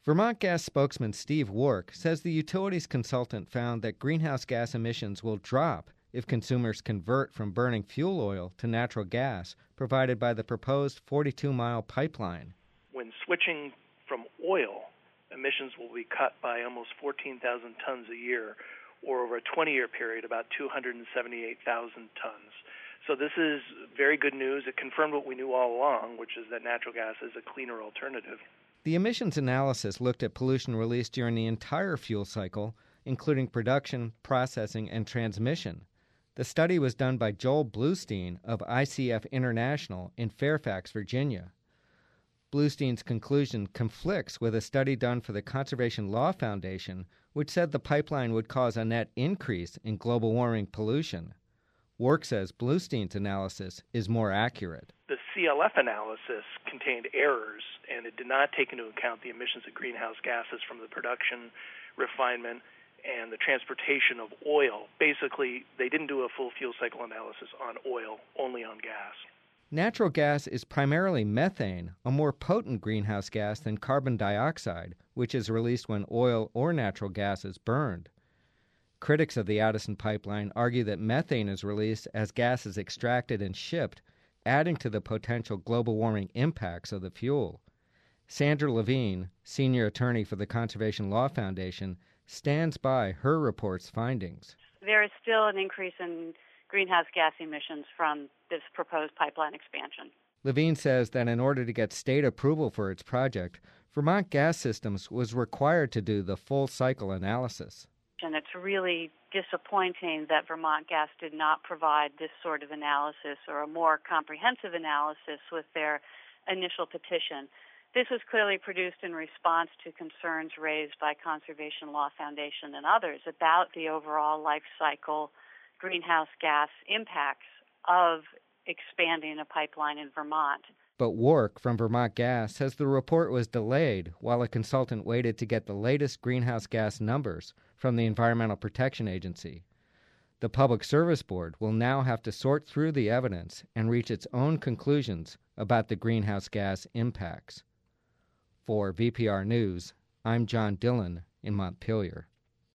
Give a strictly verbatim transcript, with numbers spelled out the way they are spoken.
Vermont Gas spokesman Steve Wark says the utilities consultant found that greenhouse gas emissions will drop if consumers convert from burning fuel oil to natural gas provided by the proposed forty-two mile pipeline. When switching from oil, emissions will be cut by almost fourteen thousand tons a year, or over a twenty-year period, about two hundred seventy-eight thousand tons. So this is very good news. It confirmed what we knew all along, which is that natural gas is a cleaner alternative. The emissions analysis looked at pollution released during the entire fuel cycle, including production, processing, and transmission. The study was done by Joel Bluestein of I C F International in Fairfax, Virginia. Bluestein's conclusion conflicts with a study done for the Conservation Law Foundation, which said the pipeline would cause a net increase in global warming pollution. Wark says Bluestein's analysis is more accurate. The C L F analysis contained errors, and it did not take into account the emissions of greenhouse gases from the production, refinement, and the transportation of oil. Basically, they didn't do a full fuel cycle analysis on oil, only on gas. Natural gas is primarily methane, a more potent greenhouse gas than carbon dioxide, which is released when oil or natural gas is burned. Critics of the Addison pipeline argue that methane is released as gas is extracted and shipped, adding to the potential global warming impacts of the fuel. Sandra Levine, senior attorney for the Conservation Law Foundation, stands by her report's findings. There is still an increase in greenhouse gas emissions from this proposed pipeline expansion. Levine says that in order to get state approval for its project, Vermont Gas Systems was required to do the full cycle analysis. And it's really disappointing that Vermont Gas did not provide this sort of analysis or a more comprehensive analysis with their initial petition. This was clearly produced in response to concerns raised by Conservation Law Foundation and others about the overall life cycle greenhouse gas impacts of expanding a pipeline in Vermont. But Wark from Vermont Gas says the report was delayed while a consultant waited to get the latest greenhouse gas numbers from the Environmental Protection Agency. The Public Service Board will now have to sort through the evidence and reach its own conclusions about the greenhouse gas impacts. For V P R News, I'm John Dillon in Montpelier.